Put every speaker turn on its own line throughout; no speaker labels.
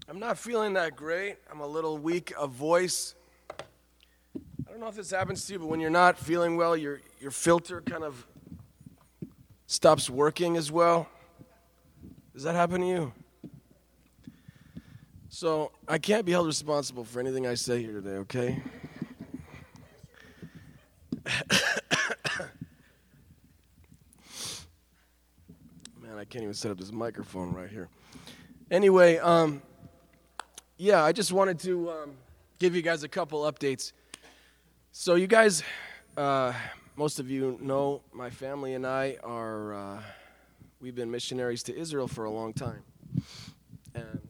I'm not feeling that great. I'm a little weak of voice. I don't know if this happens to you, but when you're not feeling well, your filter kind of stops working as well. Does that happen to you? So I can't be held responsible for anything I say here today, okay? Man, I can't even set up this microphone right here. Anyway, I just wanted to give you guys a couple updates. So you guys, most of you know my family and I are, we've been missionaries to Israel for a long time. And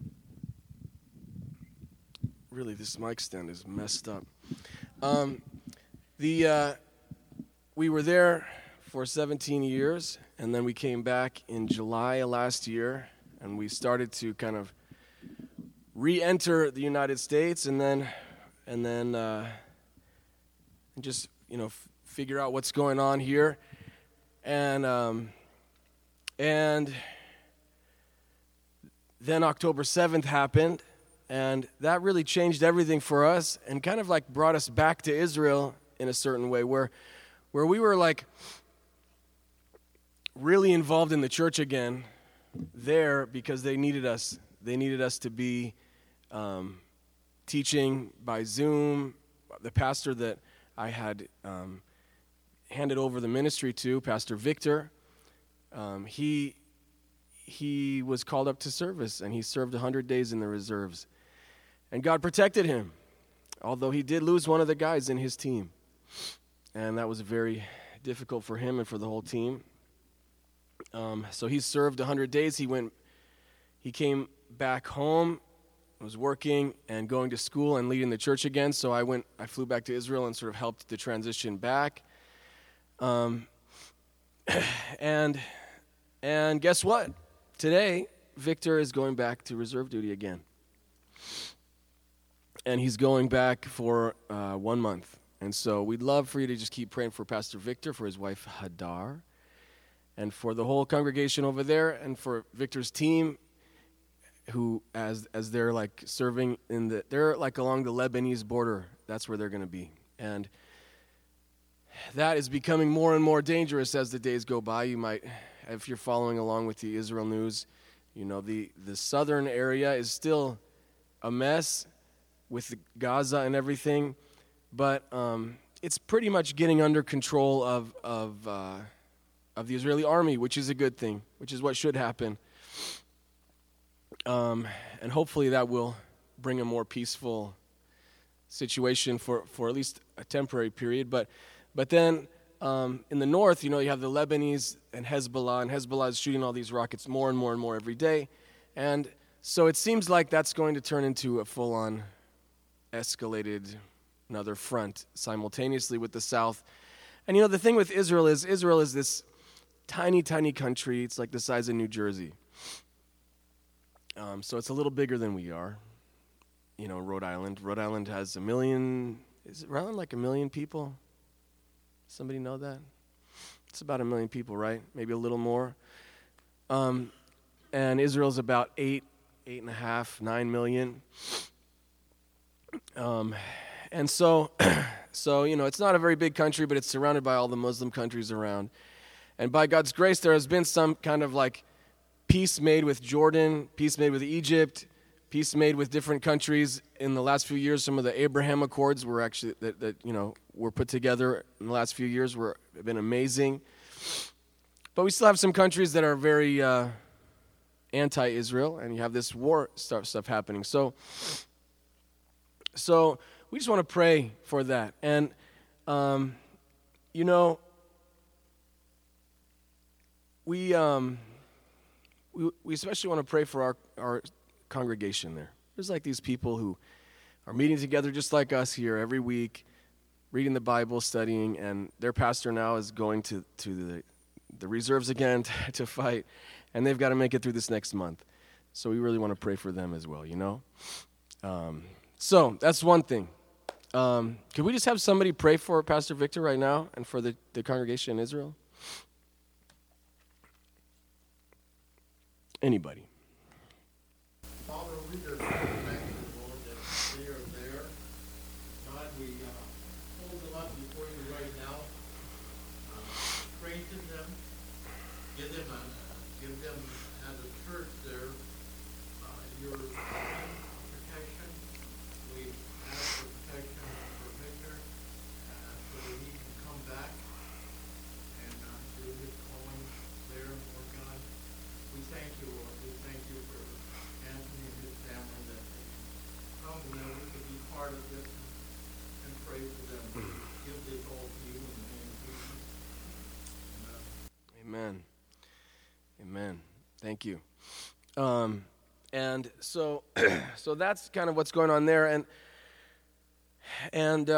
really, this mic stand is messed up. We were there for 17 years, and then we came back in July of last year, and we started to kind of re-enter the United States, and then just figure out what's going on here, and then October 7th happened, and that really changed everything for us, and kind of like brought us back to Israel in a certain way, where we were like really involved in the church again there because they needed us. They needed us to be teaching by Zoom. The pastor that I had handed over the ministry to, Pastor Victor, he was called up to service, and he served 100 days in the reserves. And God protected him, although he did lose one of the guys in his team. And that was very difficult for him and for the whole team. So he served 100 days. He came back home, was working and going to school and leading the church again. So I flew back to Israel and sort of helped the transition back. And guess what? Today, Victor is going back to reserve duty again. And he's going back for 1 month. And so we'd love for you to just keep praying for Pastor Victor, for his wife Hadar, and for the whole congregation over there, and for Victor's team, who as they're like serving they're like along the Lebanese border. That's where they're going to be. And that is becoming more and more dangerous as the days go by. You might, if you're following along with the Israel news, the southern area is still a mess with Gaza and everything, but it's pretty much getting under control of the Israeli army, which is a good thing, which is what should happen. And hopefully that will bring a more peaceful situation for at least a temporary period. But then in the north, you have the Lebanese and Hezbollah is shooting all these rockets more and more and more every day. And so it seems like that's going to turn into a full-on escalated another front simultaneously with the south. And the thing with Israel is this tiny, tiny country. It's like the size of New Jersey. So it's a little bigger than we are. Rhode Island. Rhode Island has 1 million. Is it around like 1 million people? Somebody know that? It's about 1 million people, right? Maybe a little more. And Israel's about 8.5, 9 million. And so it's not a very big country, but it's surrounded by all the Muslim countries around. And by God's grace, there has been some kind of like peace made with Jordan, peace made with Egypt, peace made with different countries in the last few years. Some of the Abraham Accords were actually were put together in the last few years have been amazing. But we still have some countries that are very anti-Israel, and you have this war stuff happening. So we just want to pray for that. And, we especially want to pray for our congregation there. There's like these people who are meeting together just like us here every week, reading the Bible, studying, and their pastor now is going to the reserves again to fight, and they've got to make it through this next month. So we really want to pray for them as well, So that's one thing. Could we just have somebody pray for Pastor Victor right now and for the congregation in Israel? Anybody?
Father, we just
Thank you. And so, so that's kind of what's going on there. And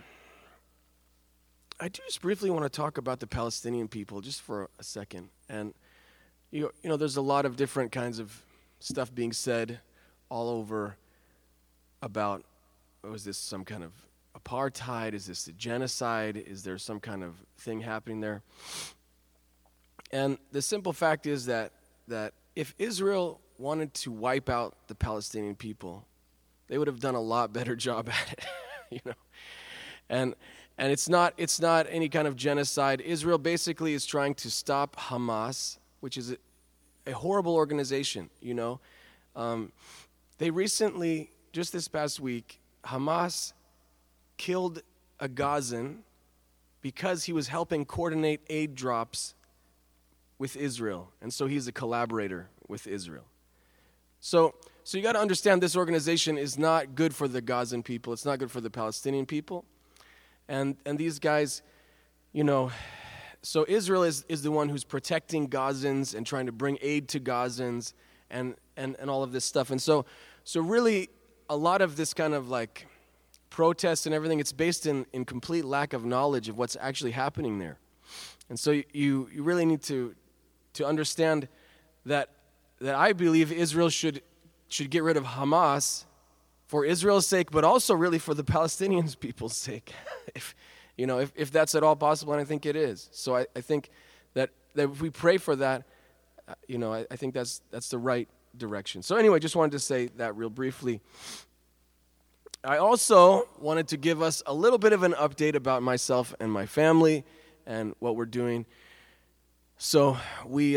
I do just briefly want to talk about the Palestinian people just for a second. And you know, there's a lot of different kinds of stuff being said all over about, is this some kind of apartheid? Is this a genocide? Is there some kind of thing happening there? And the simple fact is that if Israel wanted to wipe out the Palestinian people, they would have done a lot better job at it, you know. And it's not any kind of genocide. Israel basically is trying to stop Hamas, which is a horrible organization, you know. They recently, just this past week, Hamas killed a Gazan because he was helping coordinate aid drops with Israel. And so he's a collaborator with Israel. So you got to understand, this organization is not good for the Gazan people. It's not good for the Palestinian people. And these guys, you know, so Israel is the one who's protecting Gazans and trying to bring aid to Gazans and all of this stuff. And so really a lot of this kind of like protests and everything, it's based in complete lack of knowledge of what's actually happening there. And so you really need to understand that I believe Israel should get rid of Hamas for Israel's sake, but also really for the Palestinians people's sake, if that's at all possible, and I think it is. So I think that if we pray for that, I think that's the right direction. So anyway, just wanted to say that real briefly. I also wanted to give us a little bit of an update about myself and my family and what we're doing. So we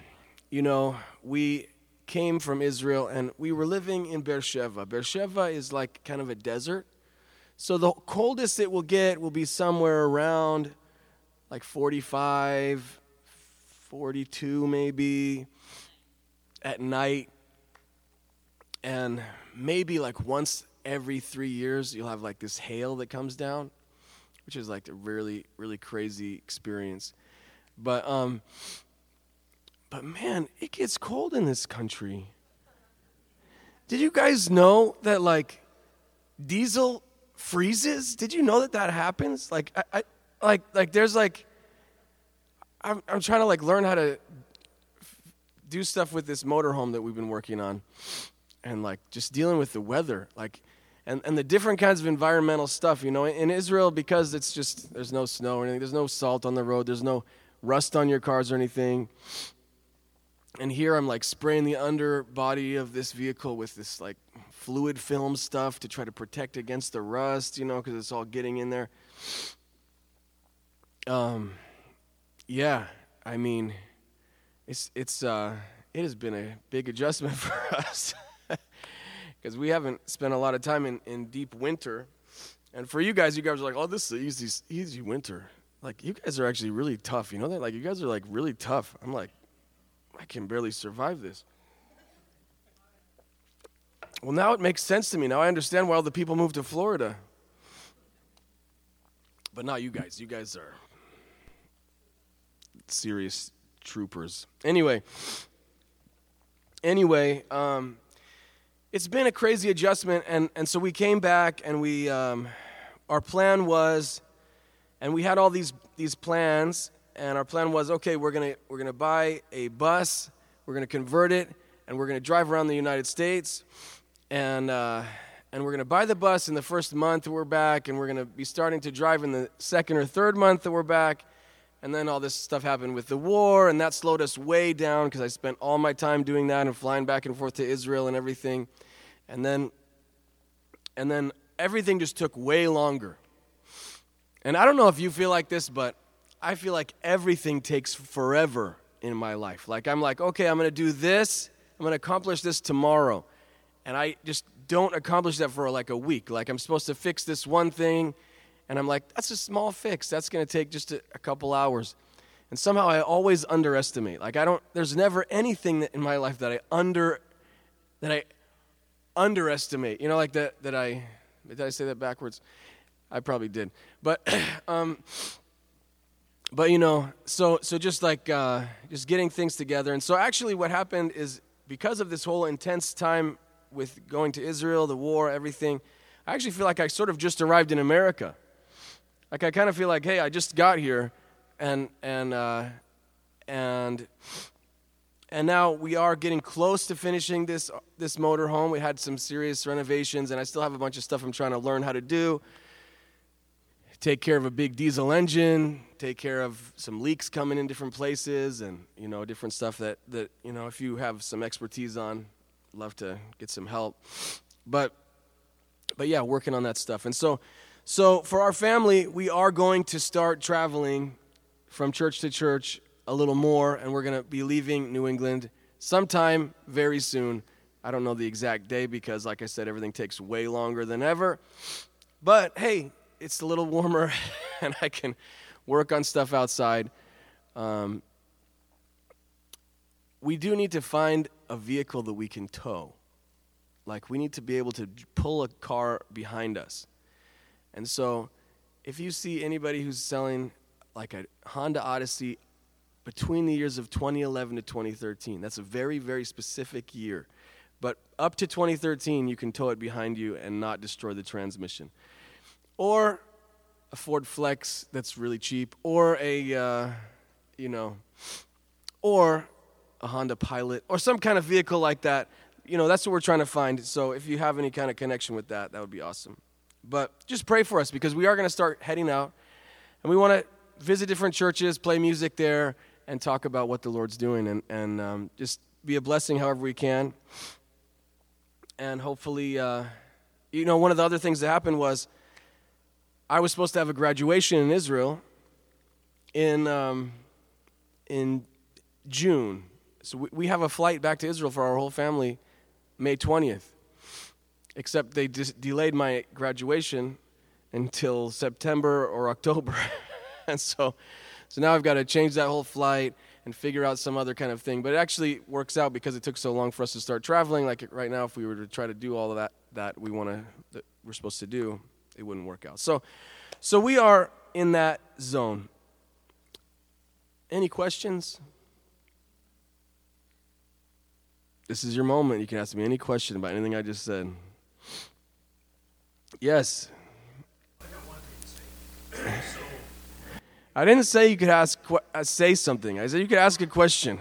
came from Israel, and we were living in Beersheba. Beersheba is like kind of a desert. So the coldest it will get will be somewhere around like 45, 42 maybe at night. And maybe like once every 3 years you'll have like this hail that comes down, which is like a really, really crazy experience. But man, it gets cold in this country. Did you guys know that like diesel freezes? Did you know that happens? Like there's like I'm trying to like learn how to do stuff with this motorhome that we've been working on, and like just dealing with the weather, like and the different kinds of environmental stuff, you know. In Israel, because it's just there's no snow or anything, there's no salt on the road, there's no rust on your cars or anything. And here I'm like spraying the underbody of this vehicle with this like fluid film stuff to try to protect against the rust, you know, because it's all getting in there. Yeah, I mean, it has been a big adjustment for us because we haven't spent a lot of time in deep winter. And for you guys are like, oh, this is easy winter. Like, you guys are actually really tough, you know that? Like, you guys are like really tough. I'm like, I can barely survive this. Well, now it makes sense to me. Now I understand why all the people moved to Florida. But not you guys. You guys are serious troopers. Anyway, it's been a crazy adjustment, and so we came back, and we our plan was, and we had all these plans. And our plan was, okay, we're gonna buy a bus, we're gonna convert it, and we're gonna drive around the United States, and we're gonna buy the bus in the first month that we're back, and we're gonna be starting to drive in the second or third month that we're back, and then all this stuff happened with the war, and that slowed us way down because I spent all my time doing that and flying back and forth to Israel and everything, and then everything just took way longer. And I don't know if you feel like this, but I feel like everything takes forever in my life. Like, I'm like, okay, I'm going to do this. I'm going to accomplish this tomorrow. And I just don't accomplish that for like a week. Like, I'm supposed to fix this one thing. And I'm like, that's a small fix. That's going to take just a couple hours. And somehow I always underestimate. Like, there's never anything in my life that I underestimate. You know, like did I say that backwards? I probably did. But But so just like just getting things together. And so actually what happened is, because of this whole intense time with going to Israel, the war, everything, I actually feel like I sort of just arrived in America. Like I kind of feel like, hey, I just got here, and now we are getting close to finishing this motorhome. We had some serious renovations, and I still have a bunch of stuff I'm trying to learn how to do. Take care of a big diesel engine, take care of some leaks coming in different places, and different stuff that if you have some expertise on, love to get some help. But yeah, working on that stuff. And so for our family, we are going to start traveling from church to church a little more, and we're going to be leaving New England sometime very soon. I don't know the exact day because, like I said, everything takes way longer than ever. But hey, it's a little warmer, and I can work on stuff outside. We do need to find a vehicle that we can tow. Like, we need to be able to pull a car behind us. And so if you see anybody who's selling like a Honda Odyssey between the years of 2011 to 2013, that's a very, very specific year. But up to 2013, you can tow it behind you and not destroy the transmission. Or a Ford Flex that's really cheap, or or a Honda Pilot, or some kind of vehicle like that. That's what we're trying to find. So if you have any kind of connection with that, that would be awesome. But just pray for us, because we are going to start heading out, and we want to visit different churches, play music there, and talk about what the Lord's doing, and just be a blessing however we can. And hopefully, one of the other things that happened was, I was supposed to have a graduation in Israel in June. So we have a flight back to Israel for our whole family May 20th. Except they just delayed my graduation until September or October. And so now I've got to change that whole flight and figure out some other kind of thing. But it actually works out because it took so long for us to start traveling. Like right now, if we were to try to do all of that we're supposed to do, it wouldn't work out. So we are in that zone. Any questions? This is your moment. You can ask me any question about anything I just said. Yes.
I got one thing to say.
I didn't say you could say something. I said you could ask a question.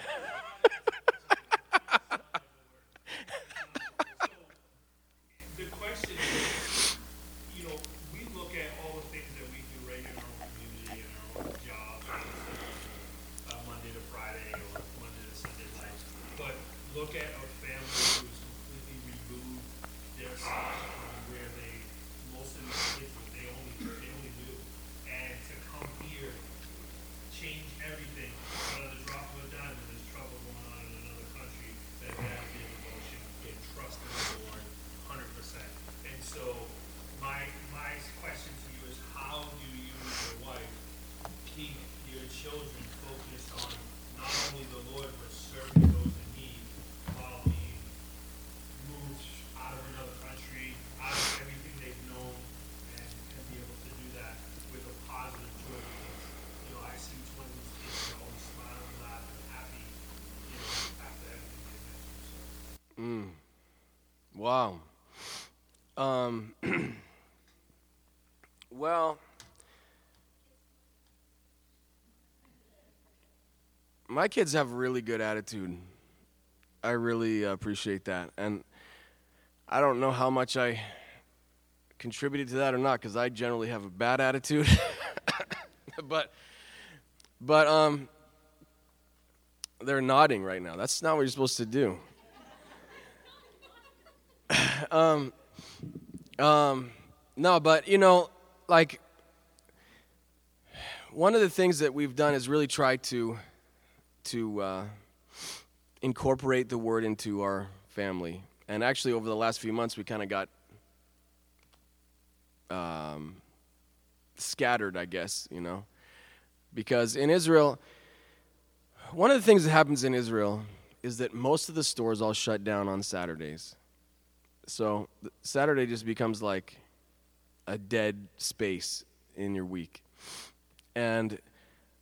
The question is, we look at all the things that we do right in our own community and our own jobs, Monday to Friday or Monday to Sunday night, but look at a family who's completely removed themselves from where most of these kids, they only do, and to come here, change everything, out of the drop of a dime, when there's trouble going on in another country, that be a devotion and trust in the Lord 100%. And so my question to you is, how do you and your wife keep your children focused on not only the Lord, but serving those in need while being moved out of another country, out of everything they've known, and be able to do that with a positive joy? Because, I see each one of these kids are always smiling, laughing, happy, after everything they've been through. So.
Wow. Well, my kids have a really good attitude. I really appreciate that. And I don't know how much I contributed to that or not, because I generally have a bad attitude. but they're nodding right now. That's not what you're supposed to do. No, but like, one of the things that we've done is really try to incorporate the word into our family. And actually, over the last few months, we kind of got scattered, I guess, because in Israel, one of the things that happens in Israel is that most of the stores all shut down on Saturdays. So Saturday just becomes like a dead space in your week. And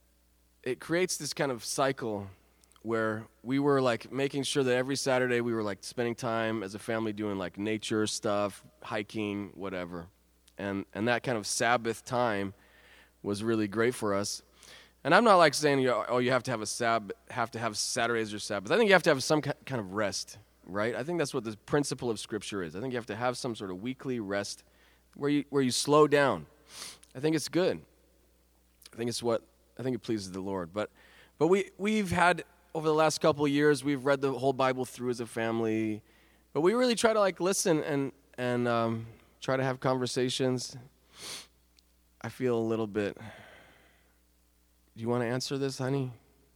it creates this kind of cycle where we were like making sure that every Saturday we were like spending time as a family doing like nature stuff, hiking, whatever. And that kind of Sabbath time was really great for us. And I'm not like saying, you have to have Saturdays your Sabbath. I think you have to have some kind of rest, right? I think that's what the principle of Scripture is. I think you have to have some sort of weekly rest where you slow down. I think it's good. I think it pleases the Lord. But we've had, over the last couple of years, we've read the whole Bible through as a family. But we really try to like listen and try to have conversations. I feel a little bit. Do you want to answer this, honey?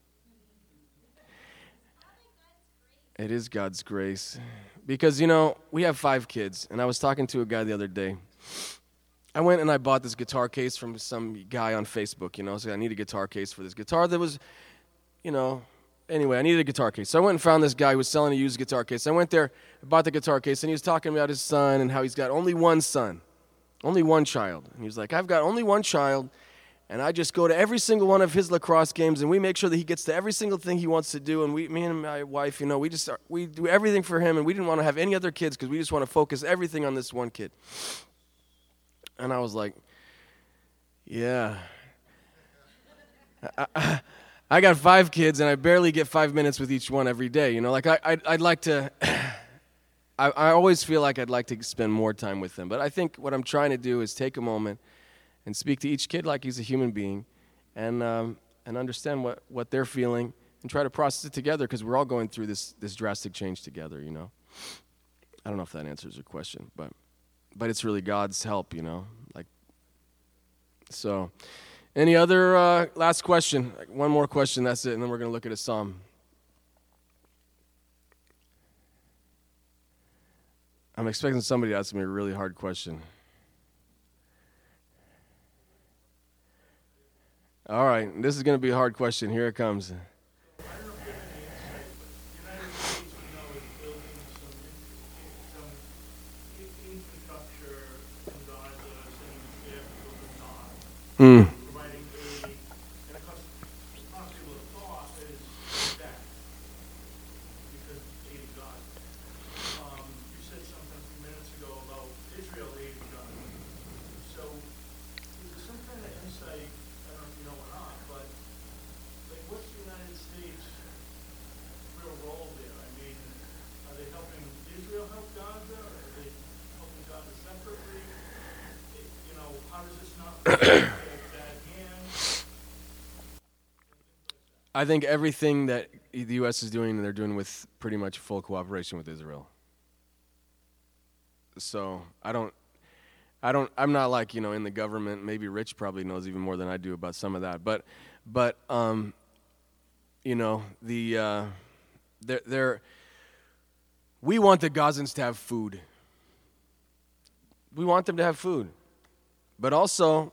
It is God's grace. Because, we have 5 kids, and I was talking to a guy the other day. I went and I bought this guitar case from some guy on Facebook, so I need a guitar case for this guitar that was, anyway, I needed a guitar case. So I went and found this guy who was selling a used guitar case. I went there, bought the guitar case, and he was talking about his son and how he's got only one son, only one child. And he was like, I've got only one child, and I just go to every single one of his lacrosse games, and we make sure that he gets to every single thing he wants to do. And me and my wife, we do everything for him, and we didn't want to have any other kids because we just want to focus everything on this one kid. And I was like, yeah. I got 5 kids, and I barely get 5 minutes with each one every day. I'd like to. I always feel like I'd like to spend more time with them. But I think what I'm trying to do is take a moment and speak to each kid like he's a human being, and understand what they're feeling, and try to process it together because we're all going through this drastic change together. I don't know if that answers your question, but it's really God's help. So. Any other last question? One more question, that's it, and then we're going to look at a psalm. I'm expecting somebody to ask me a really hard question. All right, this is going to be a hard question. Here it comes.
I don't know if you have any insight, but the United States, is building some infrastructure in Gaza, sending vehicles and not providing aid. And of course, the popular thought is that because aid is Gaza. You said something a few minutes ago about Israel aiding Gaza. So, is there some kind of insight? I don't know if you know or not, but what's the United States' real role there? I mean, are they helping Israel help Gaza? Are they helping Gaza separately? How does this not fall into bad hands?
I think everything that the U.S. is doing, they're doing with pretty much full cooperation with Israel. So I'm not like, in the government. Maybe Rich probably knows even more than I do about some of that. But we want the Gazans to have food. We want them to have food. But also,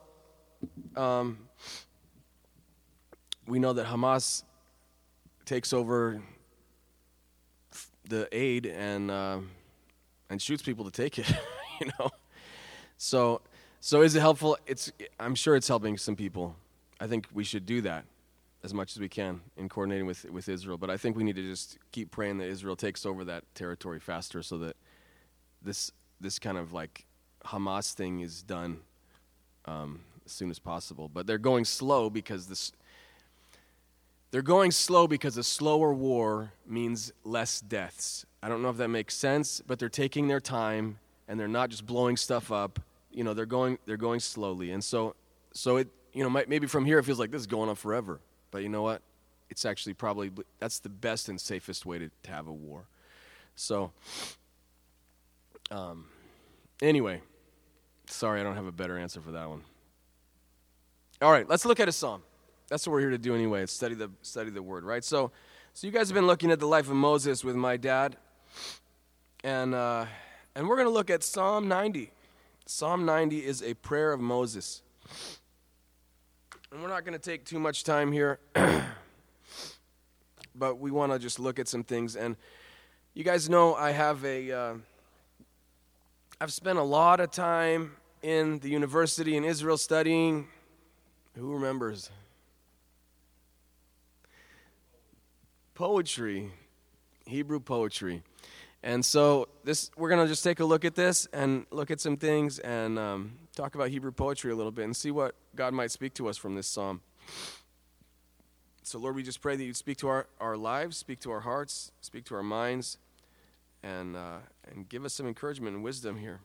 we know that Hamas takes over the aid and shoots people to take it, So is it helpful? I'm sure it's helping some people. I think we should do that as much as we can in coordinating with Israel. But I think we need to just keep praying that Israel takes over that territory faster so that this kind of like Hamas thing is done as soon as possible. But they're going slow because a slower war means less deaths. I don't know if that makes sense, but they're taking their time and they're not just blowing stuff up. They're going slowly. And so it, maybe from here it feels like this is going on forever. But you know what? It's actually probably, that's the best and safest way to have a war. So, anyway, sorry I don't have a better answer for that one. All right, let's look at a psalm. That's what we're here to do anyway, study the word, right? So you guys have been looking at the life of Moses with my dad, and we're going to look at Psalm 90. Psalm 90 is a prayer of Moses. And we're not going to take too much time here, but we want to just look at some things. And you guys know I've spent a lot of time in the university in Israel studying. Who remembers? poetry, Hebrew poetry. And so we're going to just take a look at this and look at some things and talk about Hebrew poetry a little bit and see what God might speak to us from this psalm. So, Lord, we just pray that you'd speak to our lives, speak to our hearts, speak to our minds, and give us some encouragement and wisdom here.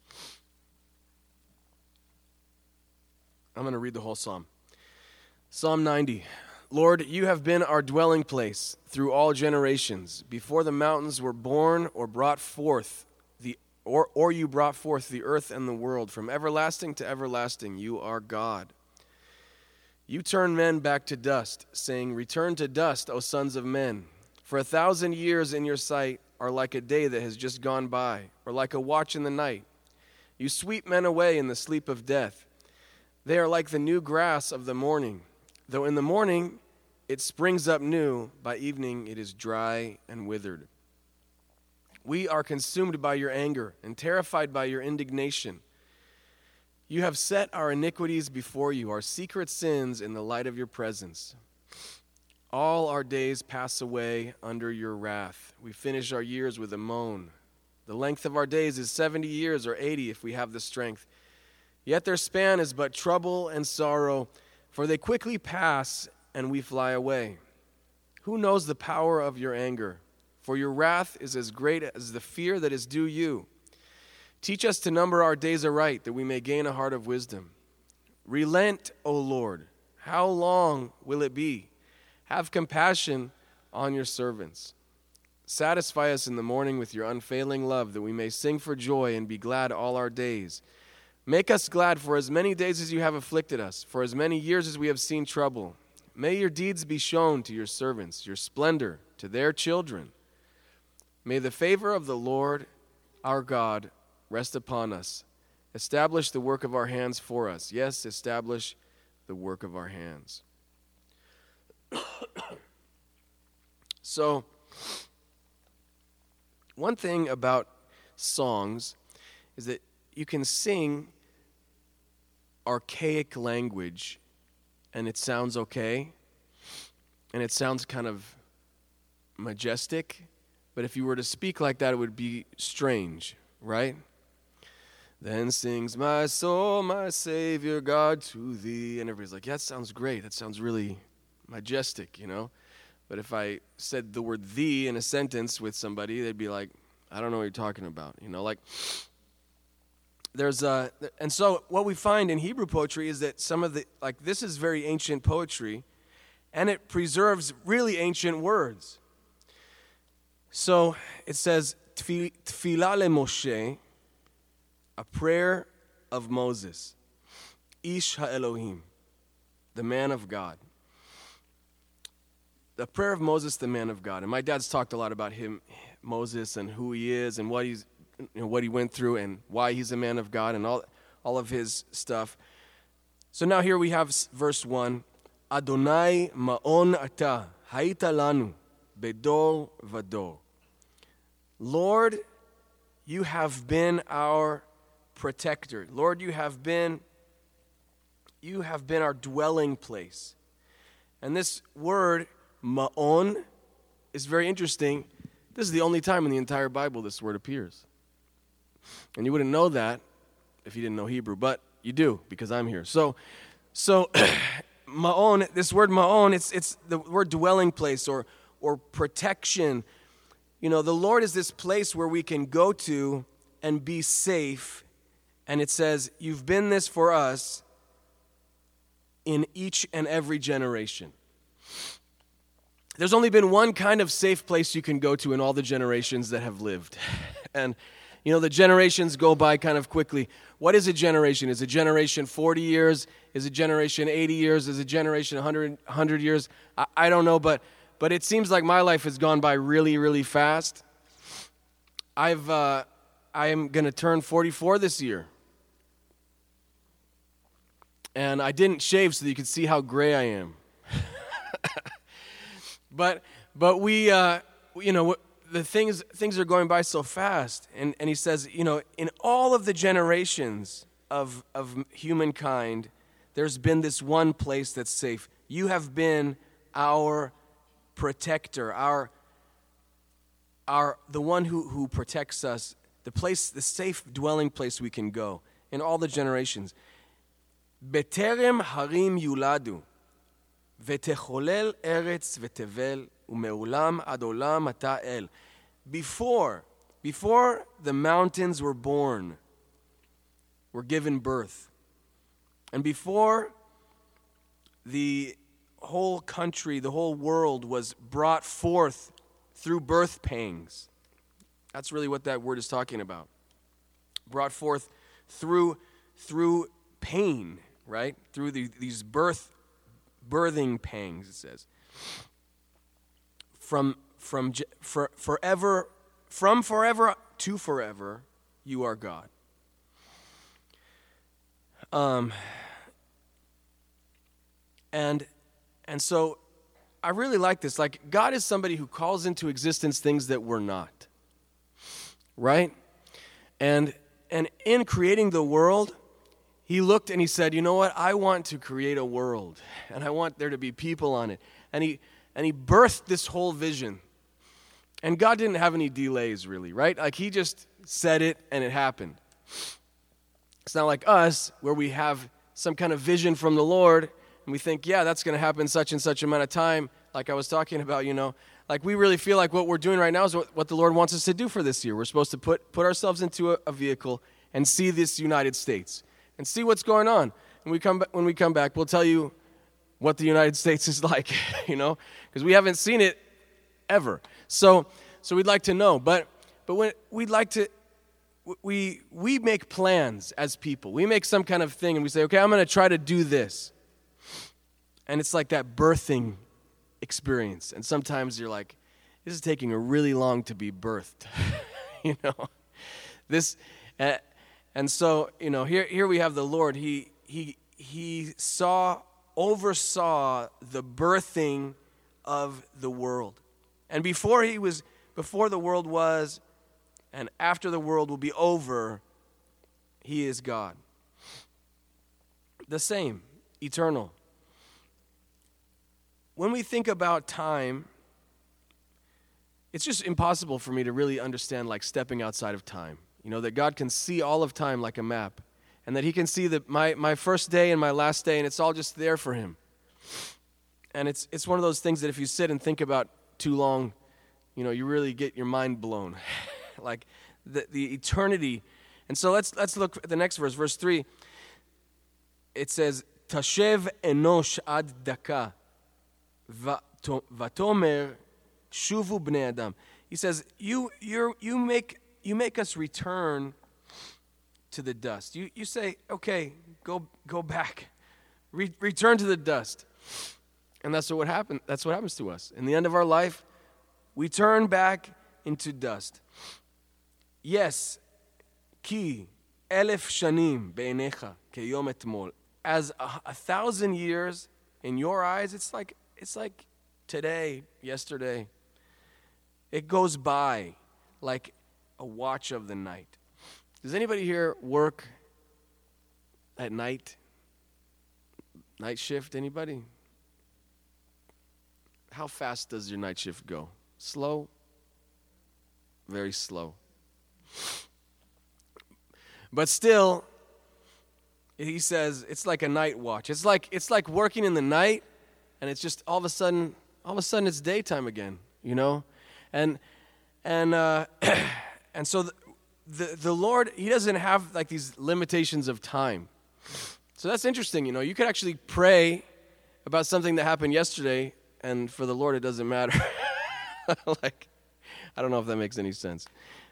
I'm going to read the whole psalm. Psalm 90. Lord, you have been our dwelling place through all generations. Before the mountains were born or brought forth, or you brought forth the earth and the world, from everlasting to everlasting, you are God. You turn men back to dust, saying, return to dust, O sons of men. For 1,000 years in your sight are like a day that has just gone by, or like a watch in the night. You sweep men away in the sleep of death. They are like the new grass of the morning. Though in the morning it springs up new, by evening it is dry and withered. We are consumed by your anger and terrified by your indignation. You have set our iniquities before you, our secret sins in the light of your presence. All our days pass away under your wrath. We finish our years with a moan. The length of our days is 70 years or 80 if we have the strength. Yet their span is but trouble and sorrow, for they quickly pass and we fly away. Who knows the power of your anger? For your wrath is as great as the fear that is due you. Teach us to number our days aright, that we may gain a heart of wisdom. Relent, O Lord. How long will it be? Have compassion on your servants. Satisfy us in the morning with your unfailing love, that we may sing for joy and be glad all our days. Make us glad for as many days as you have afflicted us, for as many years as we have seen trouble. May your deeds be shown to your servants, your splendor to their children. May the favor of the Lord our God rest upon us. Establish the work of our hands for us. Yes, establish the work of our hands. So, one thing about songs is that you can sing archaic language and it sounds okay, and it sounds kind of majestic, but if you were to speak like that, it would be strange, right? Then sings my soul, my Savior God to thee. And everybody's like, yeah, that sounds great. That sounds really majestic, you know? But if I said the word thee in a sentence with somebody, they'd be like, I don't know what you're talking about, you know? Like, and so what we find in Hebrew poetry is that some of this is very ancient poetry, and it preserves really ancient words. So it says, Tfilah leMoshe, a prayer of Moses, Ish HaElohim, the man of God. The prayer of Moses, the man of God. And my dad's talked a lot about Moses, and who he is, and what he went through, and why he's a man of God, and all of his stuff. So now here we have verse 1. Adonai ma'on ata, haita lanu, bedor vador. Lord, you have been our protector. Lord, you have been our dwelling place. And this word, ma'on, is very interesting. This is the only time in the entire Bible this word appears. And you wouldn't know that if you didn't know Hebrew, but you do, because I'm here. So ma'on, this word ma'on, it's the word dwelling place or protection. You know, the Lord is this place where we can go to and be safe. And it says, you've been this for us in each and every generation. There's only been one kind of safe place you can go to in all the generations that have lived. And, you know, the generations go by kind of quickly. What is a generation? Is a generation 40 years? Is a generation 80 years? Is a generation 100 years? I don't know, but it seems like my life has gone by really, really fast. I am going to turn 44 this year. And I didn't shave so that you could see how gray I am. But we, the things are going by so fast. And he says, in all of the generations of humankind, there's been this one place that's safe. You have been our protector, the one who protects us, the safe dwelling place we can go in all the generations. בטרם הרים יולדו, ותחולל ארץ ותבל, ומעולם עד עולם אתה אל. Before the mountains were born, were given birth, and before the whole country, the whole world was brought forth through birth pangs. That's really what that word is talking about. Brought forth through pain, right? Through these birthing pangs, it says. From forever to forever, you are God. And so I really like this. Like, God is somebody who calls into existence things that were not. Right? And in creating the world, he looked and he said, you know what? I want to create a world. And I want there to be people on it. And he birthed this whole vision. And God didn't have any delays, really, right? Like, he just said it and it happened. It's not like us, where we have some kind of vision from the Lord, and we think, yeah, that's going to happen such and such amount of time, like I was talking about, you know. Like, we really feel like what we're doing right now is what the Lord wants us to do for this year. We're supposed to put ourselves into a vehicle and see this United States and see what's going on. And when we come back, we'll tell you what the United States is like, you know, because we haven't seen it ever. So we'd like to know. But when we'd like to, we make plans as people. We make some kind of thing and we say, okay, I'm going to try to do this. And it's like that birthing experience. And sometimes you're like, this is taking a really long to be birthed. You know? And so, you know, here we have the Lord. He oversaw the birthing of the world. And before the world was, and after the world will be over, he is God. The same, eternal. When we think about time, it's just impossible for me to really understand, like, stepping outside of time. You know, that God can see all of time like a map, and that he can see my first day and my last day, and it's all just there for him. And it's one of those things that if you sit and think about too long, you know, you really get your mind blown. Like the eternity. And so let's look at the next verse, verse 3. It says, Tashev enosh ad daka, vatomer shuvu bnei adam. He says, you make us return to the dust. You say, okay, go back. Return to the dust. And that's what happened. That's what happens to us. In the end of our life, we turn back into dust. Yes, ki 1,000 shanim be'enecha keyom etmol. As 1,000 years in your eyes, it's like today, yesterday. It goes by like a watch of the night. Does anybody here work at night? Night shift, anybody? How fast does your night shift go? Slow? Very slow. But still, he says it's like a night watch. It's like working in the night, and it's just all of a sudden it's daytime again, you know? And so the Lord, he doesn't have like these limitations of time. So that's interesting, you know. You could actually pray about something that happened yesterday, and for the Lord it doesn't matter. Like, I don't know if that makes any sense.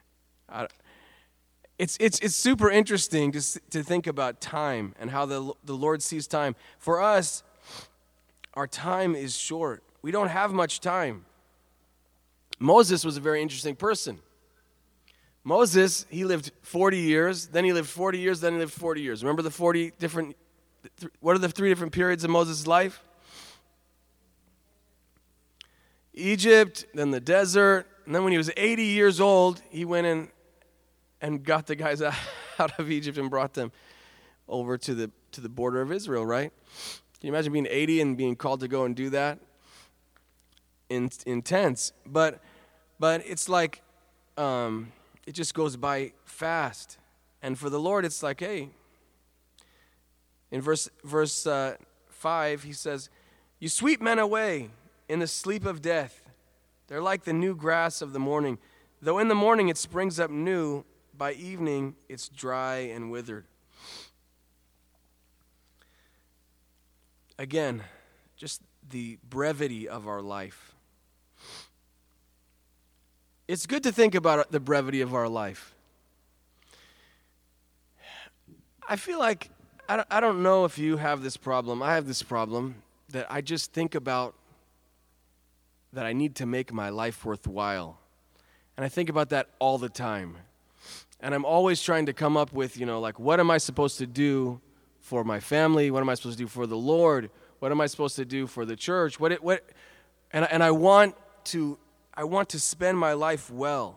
It's super interesting to think about time and how the Lord sees time. For us, our time is short. We don't have much time. Moses was a very interesting person. Moses, he lived 40 years, then he lived 40 years, then he lived 40 years. Remember the 40 different, what are the 3 different periods of Moses' life? Egypt, then the desert, and then when he was 80 years old, he went in and got the guys out of Egypt and brought them over to the border of Israel, right? Can you imagine being 80 and being called to go and do that? intense, but it's like it just goes by fast. And for the Lord, it's like, hey, in verse 5, he says, "You sweep men away in the sleep of death. They're like the new grass of the morning. Though in the morning it springs up new, by evening it's dry and withered." Again, just the brevity of our life. It's good to think about the brevity of our life. I feel like, I don't know if you have this problem. I have this problem that I just think about that I need to make my life worthwhile. And I think about that all the time. And I'm always trying to come up with, like, what am I supposed to do for my family? What am I supposed to do for the Lord? What am I supposed to do for the church? And I want to spend my life well.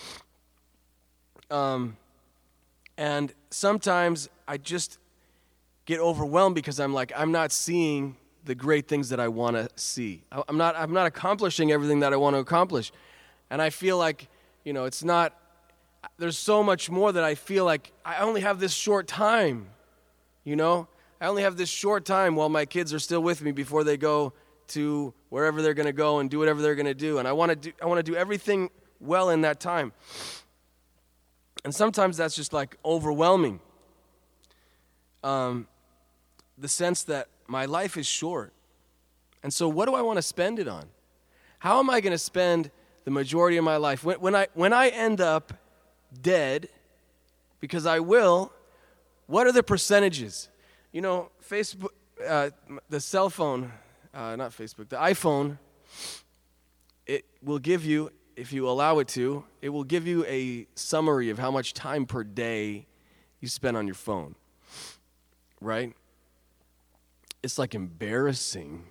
And sometimes I just get overwhelmed because I'm not seeing the great things that I want to see. I'm not accomplishing everything that I want to accomplish. And I feel like, it's not, there's so much more that I feel like I only have this short time, I only have this short time while my kids are still with me before they go to wherever they're going to go and do whatever they're going to do. And I want to do everything well in that time. And sometimes that's just like overwhelming. The sense that my life is short. And so what do I want to spend it on? How am I going to spend the majority of my life? When I end up dead, because I will, what are the percentages? Facebook, the cell phone, not Facebook, the iPhone, it will give you, if you allow it to, it will give you a summary of how much time per day you spend on your phone, right? It's like embarrassing.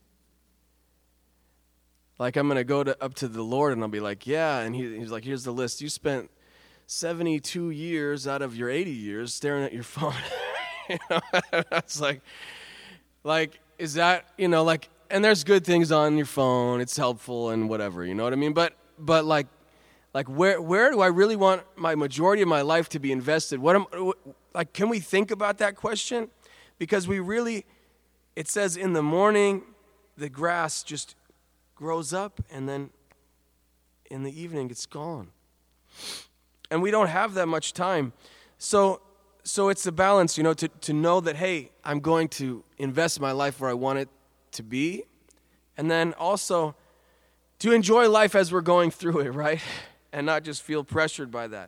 Like I'm going to go up to the Lord and I'll be like, yeah, and he's like, here's the list. You spent 72 years out of your 80 years staring at your phone. That's like, is that, and there's good things on your phone. It's helpful and whatever, you know what I mean? But like where do I really want my majority of my life to be invested? Can we think about that question? Because it says in the morning, the grass just grows up, and then in the evening, it's gone. And we don't have that much time. So it's a balance, to know that, hey, I'm going to invest my life where I want it to be. And then also to enjoy life as we're going through it, right? And not just feel pressured by that.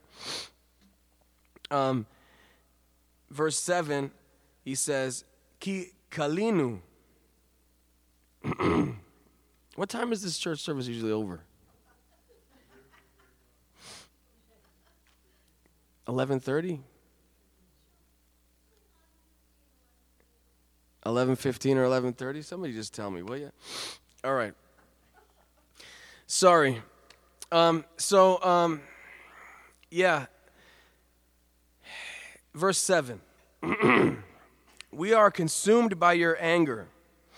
Verse 7, he says, Ki kalinu. What time is this church service usually over? 11:30? 11:15 or 11:30? Somebody just tell me, will you? All right. Sorry. Yeah. Verse 7. We are consumed by your anger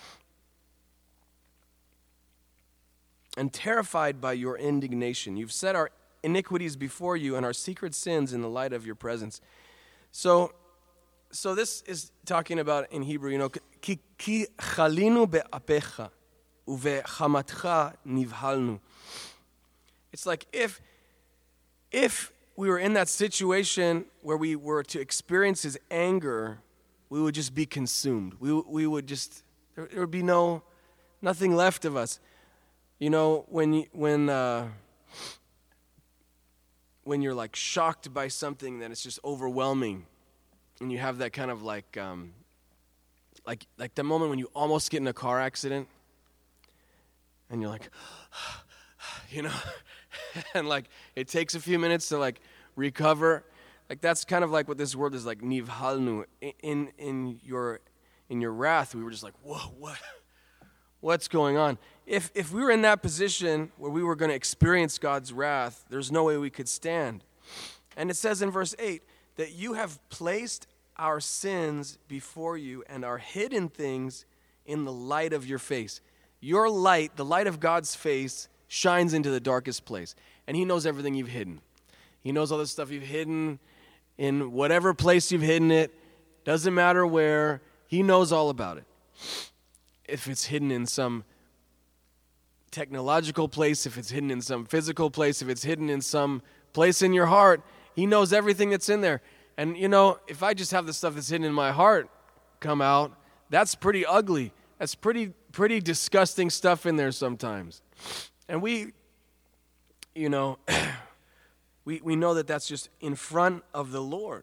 and terrified by your indignation. You've set our iniquities before you and our secret sins in the light of your presence. So this is talking about in Hebrew, ki chalinu be'apecha uve'chamatcha nivhalnu. It's like if we were in that situation where we were to experience his anger, we would just be consumed. We would just, there would be nothing left of us. When you're like shocked by something that it's just overwhelming, and you have that kind of like the moment when you almost get in a car accident, and you're like, and like it takes a few minutes to like recover. Like that's kind of like what this word is like, nivhalnu. In your wrath, we were just like, whoa, what's going on? If we were in that position where we were going to experience God's wrath, there's no way we could stand. And it says in verse 8 that you have placed our sins before you and our hidden things in the light of your face. Your light, the light of God's face, shines into the darkest place. And he knows everything you've hidden. He knows all the stuff you've hidden in whatever place you've hidden it. Doesn't matter where. He knows all about it. If it's hidden in some technological place, if it's hidden in some physical place, if it's hidden in some place in your heart, he knows everything that's in there. And, if I just have the stuff that's hidden in my heart come out, that's pretty ugly. That's pretty disgusting stuff in there sometimes. And we know that that's just in front of the Lord.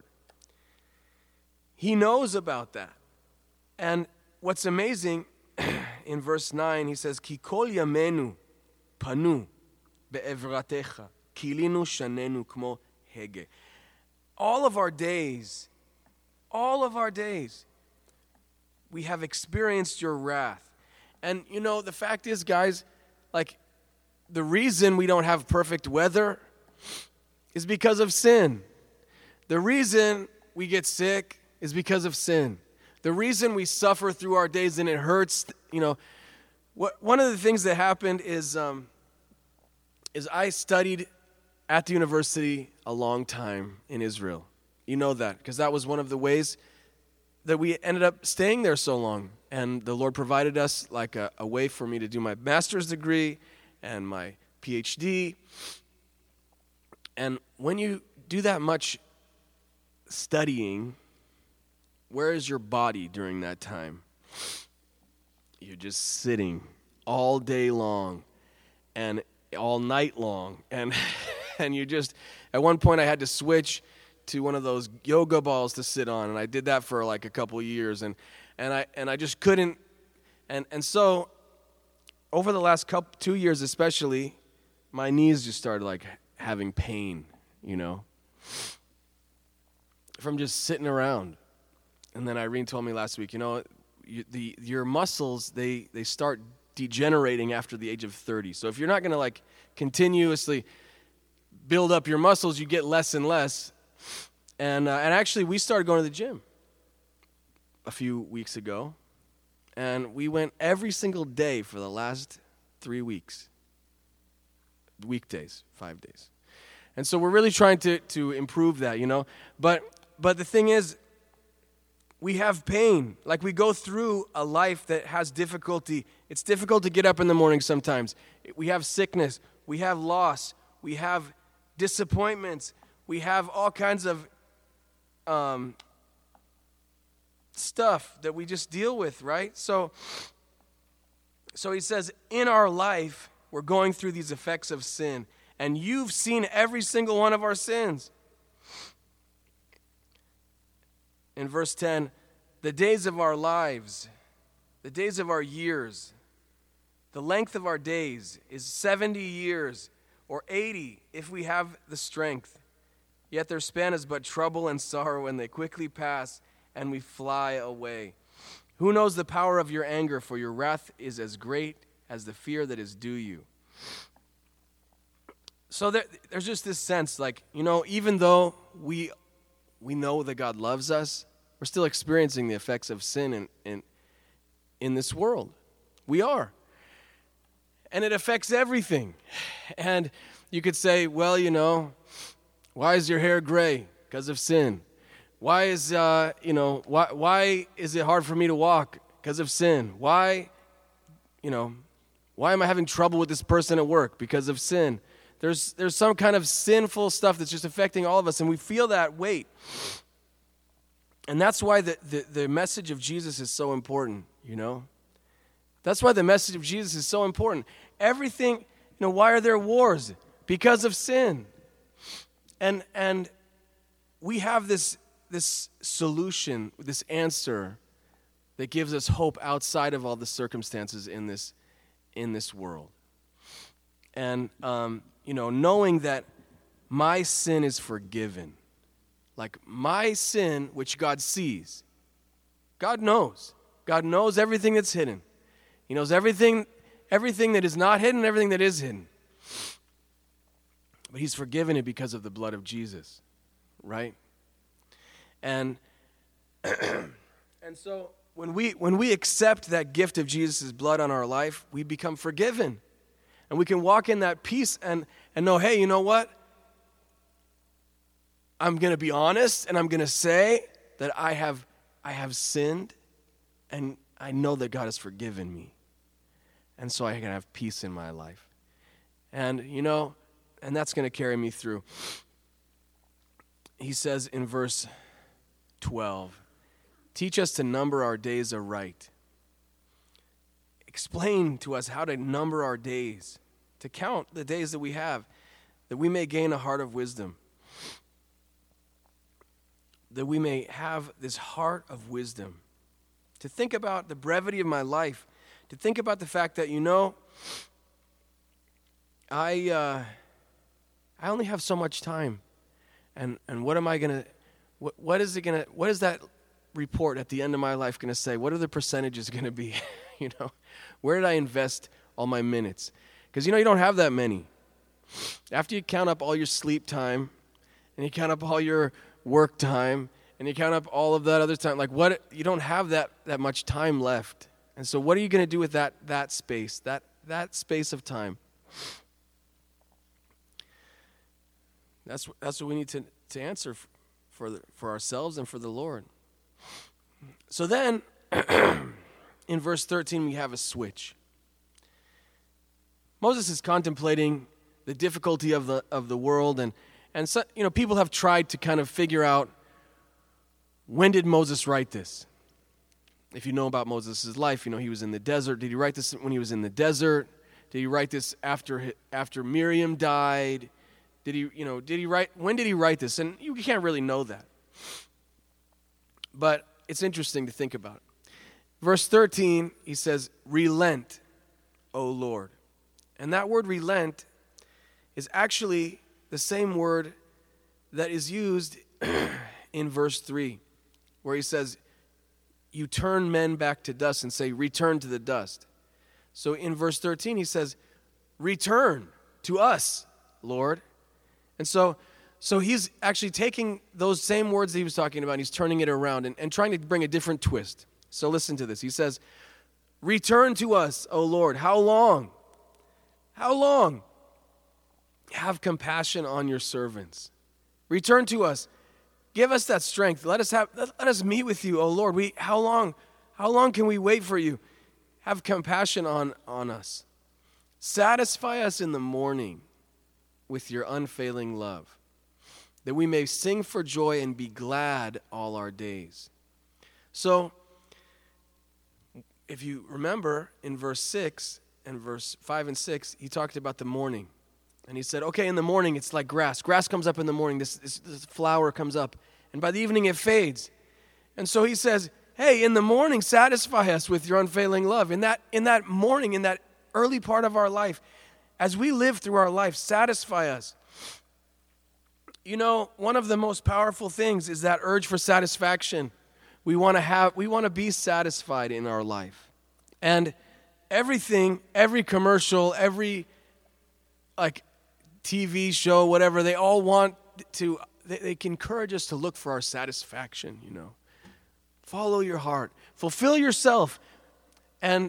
He knows about that. And what's amazing, in verse 9, he says, Ki kol yamenu panu be'evratecha, kilinu shanenu kmo hege. All of our days, we have experienced your wrath. And, the fact is, guys, the reason we don't have perfect weather is because of sin. The reason we get sick is because of sin. The reason we suffer through our days and it hurts, one of the things that happened is I studied at the university a long time in Israel. You know that, because that was one of the ways that we ended up staying there so long. And the Lord provided us a way for me to do my master's degree and my PhD. And when you do that much studying, where is your body during that time? You're just sitting all day long and all night long. And you just, at one point I had to switch to one of those yoga balls to sit on. And I did that for a couple of years. And I just couldn't. And so over the last 2 years especially, my knees just started having pain, from just sitting around. And then Irene told me last week, your muscles, they start degenerating after the age of 30. So if you're not going to continuously build up your muscles, you get less and less. And actually, we started going to the gym a few weeks ago. And we went every single day for the last 3 weeks. Weekdays, 5 days. And so we're really trying to improve that, But the thing is, we have pain. We go through a life that has difficulty. It's difficult to get up in the morning sometimes. We have sickness. We have loss. We have disappointments. We have all kinds of stuff that we just deal with, right? So he says, in our life, we're going through these effects of sin. And you've seen every single one of our sins. In verse 10, the days of our lives, the days of our years, the length of our days is 70 years or 80 if we have the strength. Yet their span is but trouble and sorrow, and they quickly pass, and we fly away. Who knows the power of your anger, for your wrath is as great as the fear that is due you. So there's just this sense, even though we know that God loves us, we're still experiencing the effects of sin in this world. We are. And it affects everything. And you could say, well, why is your hair gray? Because of sin. Why is why is it hard for me to walk? Because of sin. Why am I having trouble with this person at work? Because of sin. There's some kind of sinful stuff that's just affecting all of us, and we feel that weight. And that's why the message of Jesus is so important, That's why the message of Jesus is so important. Everything, why are there wars? Because of sin. And we have this solution, this answer that gives us hope outside of all the circumstances in this world. And knowing that my sin is forgiven. My sin, which God sees. God knows. God knows everything that's hidden. He knows everything that is not hidden, everything that is hidden. But he's forgiven it because of the blood of Jesus, right? And and so when we accept that gift of Jesus' blood on our life, we become forgiven. And we can walk in that peace and know, hey, you know what? I'm going to be honest, and I'm going to say that I have sinned, and I know that God has forgiven me. And so I can have peace in my life. And, and that's going to carry me through. He says in verse 12, teach us to number our days aright. Explain to us how to number our days, to count the days that we have, that we may gain a heart of wisdom. That we may have this heart of wisdom. To think about the brevity of my life. To think about the fact that, I only have so much time. And what am I going to, what is that report at the end of my life going to say? What are the percentages going to be? Where did I invest all my minutes? Because, you don't have that many. After you count up all your sleep time, and you count up all your work time, and you count up all of that other time, you don't have that much time left. And so what are you going to do with that space, that space of time? That's what we need to answer for ourselves and for the Lord. So then, in verse 13, we have a switch. Moses is contemplating the difficulty of the world, and so, people have tried to kind of figure out, when did Moses write this? If you know about Moses' life, he was in the desert. Did he write this when he was in the desert? Did he write this after Miriam died? When did he write this? And you can't really know that. But it's interesting to think about. Verse 13, he says, relent, O Lord. And that word relent is actually the same word that is used in verse 3, where he says, you turn men back to dust and say, return to the dust. So in verse 13, he says, return to us, Lord. And so he's actually taking those same words that he was talking about, and he's turning it around and trying to bring a different twist. So listen to this. He says, return to us, O Lord. How long? How long? Have compassion on your servants. Return to us. Give us that strength. Let us meet with you, O Lord. How long can we wait for you? Have compassion on us. Satisfy us in the morning with your unfailing love, that we may sing for joy and be glad all our days. So, if you remember in verse 6 and verse 5 and 6, he talked about the morning. And he said, okay, in the morning it's like grass. Grass comes up in the morning. This flower comes up. And by the evening it fades. And so he says, hey, in the morning satisfy us with your unfailing love. In that morning, in that early part of our life, as we live through our life, satisfy us. One of the most powerful things is that urge for satisfaction. We want to be satisfied in our life. And everything, every commercial, every TV show, whatever, they all want to, they can encourage us to look for our satisfaction, Follow your heart. Fulfill yourself. And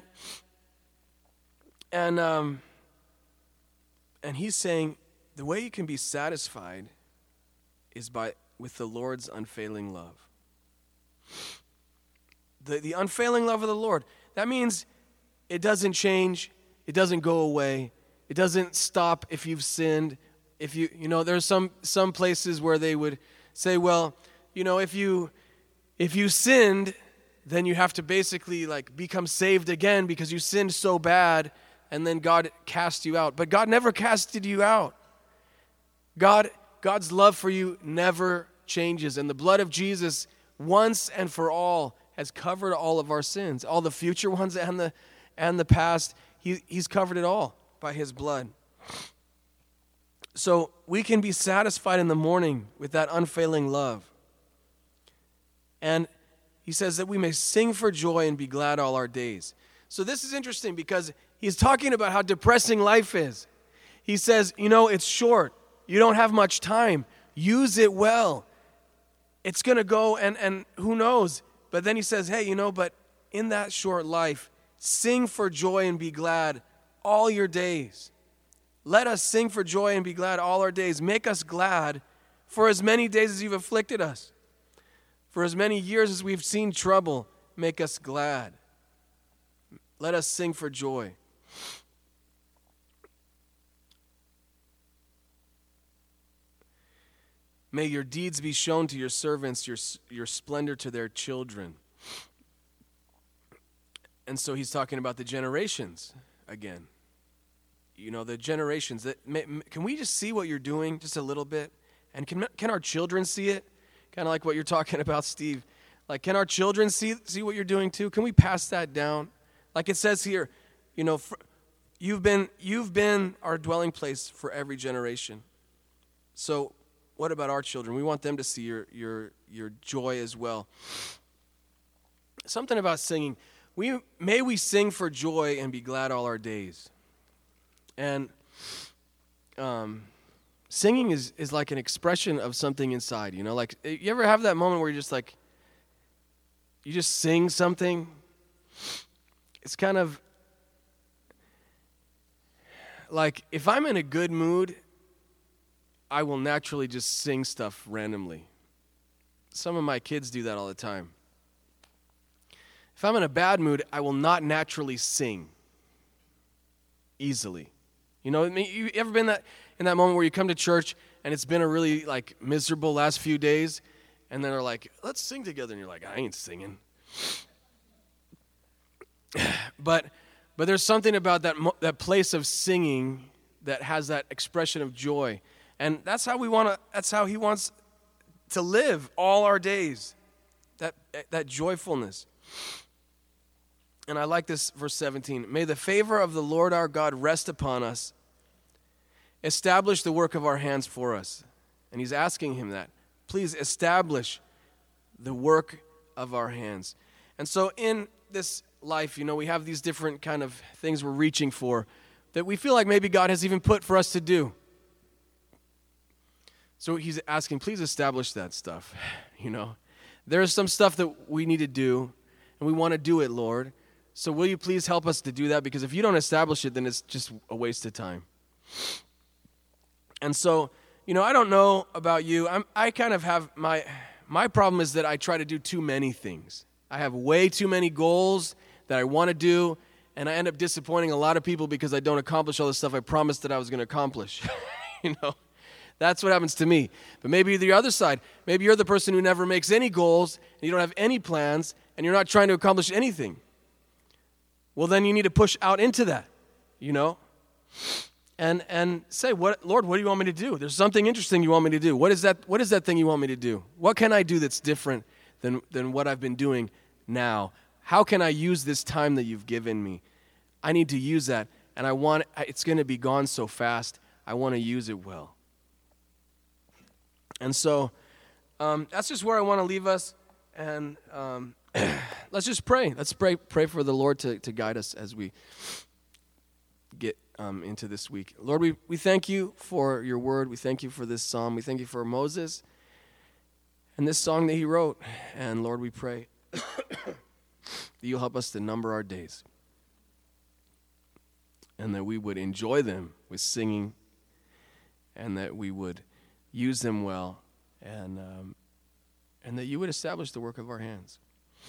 he's saying the way you can be satisfied is with the Lord's unfailing love. The unfailing love of the Lord. That means it doesn't change. It doesn't go away. It doesn't stop if you've sinned. If there's some places where they would say, well, if you sinned, then you have to basically become saved again because you sinned so bad, and then God cast you out. But God never casted you out. God's love for you never changes, and the blood of Jesus once and for all has covered all of our sins, all the future ones and the past. He's covered it all by his blood. So we can be satisfied in the morning with that unfailing love. And he says that we may sing for joy and be glad all our days. So this is interesting because he's talking about how depressing life is. He says, it's short. You don't have much time. Use it well. It's going to go, and who knows? But then he says, hey, but in that short life, sing for joy and be glad all your days. Let us sing for joy and be glad all our days. Make us glad for as many days as you've afflicted us. For as many years as we've seen trouble, make us glad. Let us sing for joy. May your deeds be shown to your servants, your splendor to their children. And so he's talking about the generations again. You know, the generations. Can we just see what you're doing just a little bit? And can our children see it? Kind of like what you're talking about, Steve. Like, can our children see what you're doing too? Can we pass that down? Like it says here, you know, you've been our dwelling place for every generation. So what about our children? We want them to see your joy as well. Something about singing. May we sing for joy and be glad all our days. And singing is like an expression of something inside, you know? Like, you ever have that moment where you're just like, you just sing something? It's kind of like, if I'm in a good mood, I will naturally just sing stuff randomly. Some of my kids do that all the time. If I'm in a bad mood, I will not naturally sing easily. You know, you ever been in that moment where you come to church and it's been a really like miserable last few days, and then they're like, let's sing together, and you're like, I ain't singing. But there's something about that place of singing that has that expression of joy. And that's how he wants to live all our days. That joyfulness. And I like this verse 17. May the favor of the Lord our God rest upon us. Establish the work of our hands for us. And he's asking him that. Please establish the work of our hands. And so in this life, you know, we have these different kind of things we're reaching for that we feel like maybe God has even put for us to do. So he's asking, please establish that stuff. You know, there's some stuff that we need to do, and we want to do it, Lord. So will you please help us to do that? Because if you don't establish it, then it's just a waste of time. And so, you know, I don't know about you. I kind of have my problem is that I try to do too many things. I have way too many goals that I want to do, and I end up disappointing a lot of people because I don't accomplish all the stuff I promised that I was going to accomplish. You know, that's what happens to me. But maybe the other side, maybe you're the person who never makes any goals, and you don't have any plans, and you're not trying to accomplish anything. Well, then you need to push out into that, you know, and say, Lord, what do you want me to do? There's something interesting you want me to do. What is that thing you want me to do? What can I do that's different than what I've been doing now? How can I use this time that you've given me? I need to use that, and it's going to be gone so fast. I want to use it well. And so that's just where I want to leave us, and let's just pray. Let's pray for the Lord to guide us as we get into this week. Lord, we thank you for your word. We thank you for this psalm. We thank you for Moses and this song that he wrote. And Lord, we pray that you'll help us to number our days and that we would enjoy them with singing and that we would use them well and that you would establish the work of our hands.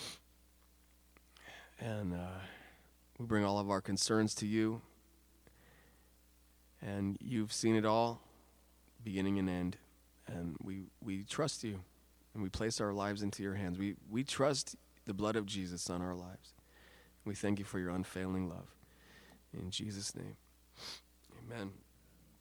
And we bring all of our concerns to you. And you've seen it all, beginning and end. And we trust you. And we place our lives into your hands. We trust the blood of Jesus on our lives. We thank you for your unfailing love. In Jesus' name, amen.